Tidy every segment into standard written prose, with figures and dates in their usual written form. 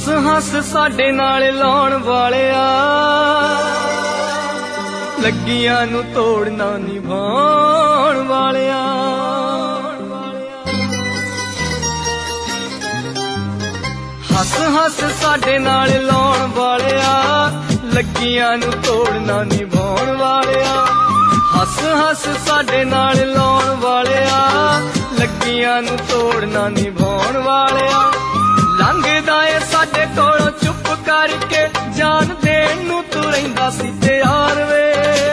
ਹੱਸ ਸਾਡੇ ਨਾਲ ਲਾਉਣ ਵਾਲਿਆ, ਲੱਗੀਆਂ ਨੂੰ ਤੋੜਨਾ ਨਿਭਾਉਣ ਵਾਲਿਆ। ਹੱਸ ਹੱਸ ਸਾਡੇ ਨਾਲ ਲਾਉਣ ਵਾਲਿਆ, ਲੱਗੀਆਂ ਨੂੰ ਤੋੜਨਾ ਨਿਭਾਉਣ ਵਾਲਿਆ। ਹੱਸ ਹੱਸ ਸਾਡੇ ਨਾਲ ਲਾਉਣ ਵਾਲਿਆ, ਲੱਗੀਆਂ ਨੂੰ ਤੋੜਨਾ ਨਿਭਾਉਣ ਵਾਲਿਆ। ਲੰਘਦਾ ਏ ਸਾਡੇ ਕੋਲੋਂ ਚੁੱਪ ਕਰਕੇ, ਜਾਨ ਦੇਣ ਨੂੰ ਤੂੰ ਰਹਿੰਦਾ ਸੀ ਤਿਆਰ ਵੇ।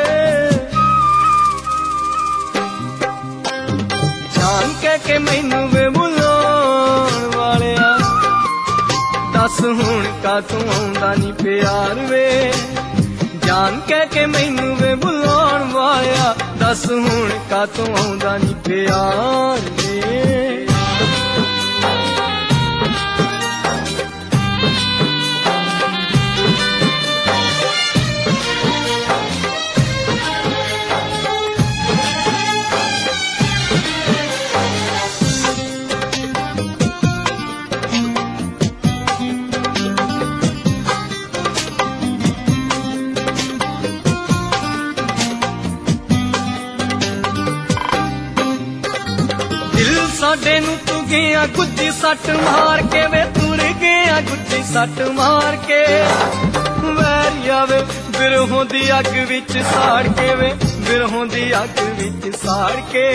ਜਾਨ ਕਹਿ ਕੇ ਮੈਨੂੰ ਵੇ ਬੁਲਾਉਣ ਵਾਲਿਆ, ਦੱਸ ਹੁਣ ਕਾਤੋਂ ਆਉਂਦਾ ਨੀ ਪਿਆਰ ਵੇ। ਜਾਨ ਕਹਿ ਕੇ ਮੈਨੂੰ ਵੇ ਬੁਲਾਉਣ ਵਾਲਿਆ, ਦੱਸ ਹੁਣ ਕਾਤੋਂ ਆਉਂਦਾ ਨੀ ਪਿਆਰ ਵੇ। ਸਾਡੇ ਨੂੰ ਤੂੰ ਗਿਆ ਗੁੱਜੀ ਸੱਟ ਮਾਰ ਕੇ ਵੇ, ਤੁਰ ਗਿਆ ਗੁੱਜੀ ਸੱਟ ਮਾਰ ਕੇ। ਵੈਰੀਆ ਵੇ ਬਿਰਹੋਂ ਦੀ ਅੱਗ ਵਿੱਚ ਸਾੜ ਕੇ ਵੇ, ਬਿਰਹੋਂ ਦੀ ਅੱਗ ਵਿੱਚ ਸਾੜ ਕੇ।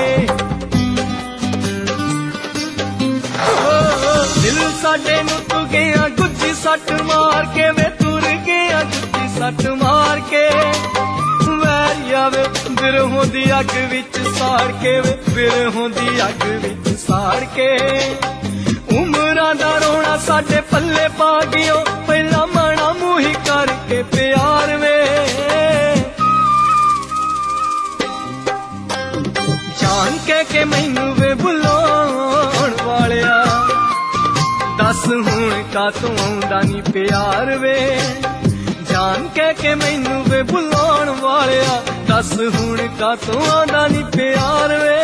ਦਿਲ ਸਾਡੇ ਨੂੰ ਤੂੰ ਗਿਆ ਗੁੱਜੀ ਸੱਟ ਮਾਰ ਕੇ ਵੇ, ਤੁਰ ਗਿਆ ਗੁੱਜੀ ਸੱਟ ਮਾਰ ਕੇ। ਵੈਰੀਆ ਵੇ ਬਿਰਹੋਂ ਦੀ ਅੱਗ ਵਿੱਚ ਸਾੜ ਕੇ ਵੇ, ਬਿਰਹੋਂ ਦੀ ਅੱਗ ਵਿੱਚ ਸਾੜ ਕੇ। ਉਮਰਾਂ ਦਾ ਰੋਣਾ ਸਾਡੇ ਪੱਲੇ ਪਾ ਗਿਓ, ਪਹਿਲਾਂ ਮਾਣਾ ਮੂੰਹੀ ਕਰਕੇ ਪਿਆਰ ਵੇ। ਜਾਨ ਕਹਿ ਕੇ ਮੈਨੂੰ ਵੇ ਬੁਲਾਉਣ ਵਾਲਿਆ, ਦੱਸ ਹੁਣ ਕਾਤੋਂ ਆਉਂਦਾ ਨੀ ਪਿਆਰ ਵੇ। ਜਾਨ ਕਹਿ ਕੇ ਮੈਨੂੰ ਵੇ ਬੁਲਾਉਣ ਵਾਲਿਆ, ਦੱਸ ਹੁਣ ਕਾਤੋਂ ਆਉਂਦਾ ਨੀ ਪਿਆਰ ਵੇ।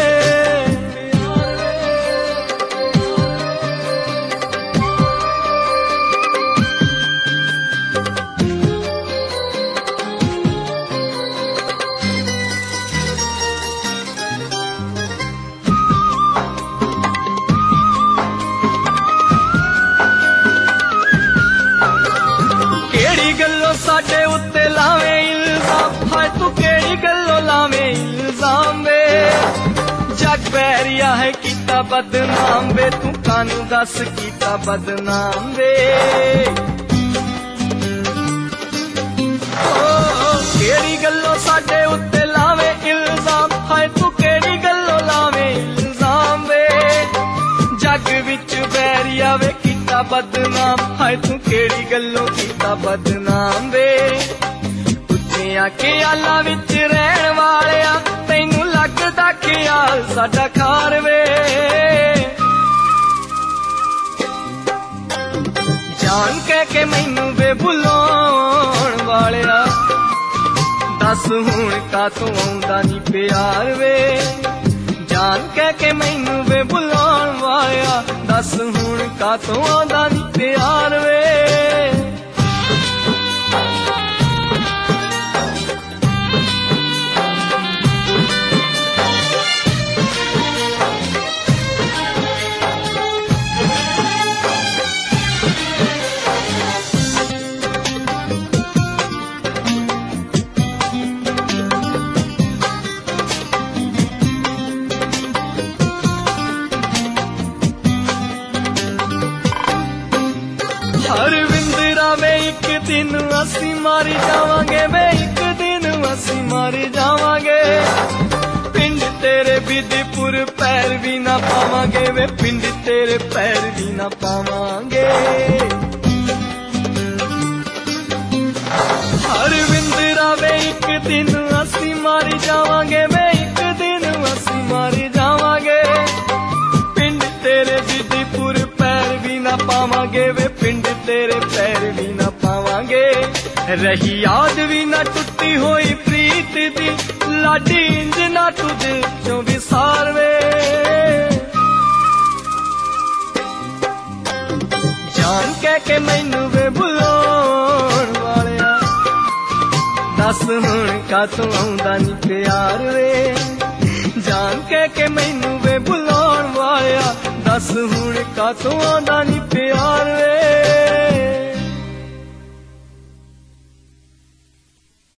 ਸਾਡੇ ਉੱਤੇ ਲਾਵੇਂ ਇਲਜ਼ਾਮ, ਹਾਏ ਤੂੰ ਕਿਹੜੀ ਗੱਲੋਂ ਲਾਵੇਂ ਇਲਜ਼ਾਮ ਵੇ। ਜੱਗ ਬਹਿਰੀਆ ਹੈ ਕੀਤਾ ਬਦਨਾਮ ਵੇ, ਤੂੰ ਕਾਨੂੰ ਦੱਸ ਕੀਤਾ ਬਦਨਾਮ ਵੇ। ਕਿਹੜੀ ਗੱਲੋਂ ਸਾਡੇ ਉੱਤੇ ਲਾਵੇਂ ਇਲਜ਼ਾਮ, ਹਾਏ ਤੂੰ ਕਿਹੜੀ ਗੱਲੋਂ ਲਾਵੇਂ ਇਲਜ਼ਾਮ ਵੇ। ਜੱਗ ਵਿੱਚ ਬਹਿਰੀਆ ਵੇ ਕੀਤਾ ਬਦਨਾਮ, ਹਾਏ ਤੂੰ ਕਿਹੜੀ ਗੱਲੋਂ ਕੀਤਾ ਬਦਨਾਮ ਵੇ। ਉੱਚੀਆਂ ਖਿਆਲਾਂ ਵਿੱਚ ਰਹਿਣ ਵਾਲਿਆ, ਤੈਨੂੰ ਲੱਗਦਾ ਖਿਆਲ ਸਾਡਾ ਖਾਰ ਵੇ। ਜਾਨ ਕਹਿ ਕੇ ਮੈਨੂੰ ਵੇ ਬੁਲਾਉਣ ਵਾਲਿਆ, ਦੱਸ ਹੁਣ ਕਾਤੋਂ ਆਉਂਦਾ ਨੀ ਪਿਆਰ ਵੇ। ਜਾਨ ਕਹਿ ਕੇ ਮੈਨੂੰ ਵੇ ਬੁਲਾਉਣ ਵਾਲਿਆ, ਦੱਸ ਹੁਣ ਕਾਤੋਂ ਆਉਂਦਾ ਨੀ ਪਿਆਰ ਵੇ। ਅਸੀਂ ਮਰ ਜਾਵਾਂਗੇ ਵੇ, ਇੱਕ ਦਿਨ ਅਸੀਂ ਮਰ ਜਾਵਾਂਗੇ। ਪਿੰਡ ਤੇਰੇ ਬਿਧੀਪੁਰ ਪੈਰ ਵੀ ਨਾ ਪਾਵਾਂਗੇ ਵੇ, ਪਿੰਡ ਤੇਰੇ ਪੈਰ ਵੀ ਨਾ ਪਾਵਾਂਗੇ। ਹਰਵਿੰਦਰਾ ਵੇ ਇੱਕ ਦਿਨ ਅਸੀਂ ਮਰ ਜਾਵਾਂਗੇ ਵੇ, ਇੱਕ ਦਿਨ ਅਸੀਂ ਮਰ ਜਾਵਾਂਗੇ। ਪਿੰਡ ਤੇਰੇ ਬਿਧੀਪੁਰ ਪੈਰ ਵੀ ਨਾ ਪਾਵਾਂਗੇ ਵੇ, ਪਿੰਡ ਤੇਰੇ ਪੈਰ ਵੀ ਨਾ ਪਾਵਾਂਗੇ। ਰਹੀ ਯਾਦ ਵੀ ਨਾ ਟੁੱਟੀ ਹੋਈ ਪ੍ਰੀਤ ਦੀ, ਲਾਡੀ ਇੰਜ ਨਾ ਤੁਝ ਚੋਂ ਵਿਸਾਰ ਵੇ। ਜਾਨ ਕਹਿ ਕੇ ਮੈਨੂੰ ਵੇ ਬੁਲਾਉਣ ਵਾਲਿਆ ਦੱਸ ਹੁਣ ਕਾਤੋਂ ਆਉਂਦਾ ਨੀ ਪਿਆਰ ਵੇ ਜਾਨ ਕਹਿ ਕੇ ਮੈਨੂੰ ਵੇ ਬੁਲਾਉਣ ਵਾਲਿਆ ਦੱਸ ਹੁਣ ਕਾਤੋਂ ਆਉਂਦਾ ਨੀ ਪਿਆਰ ਵੇ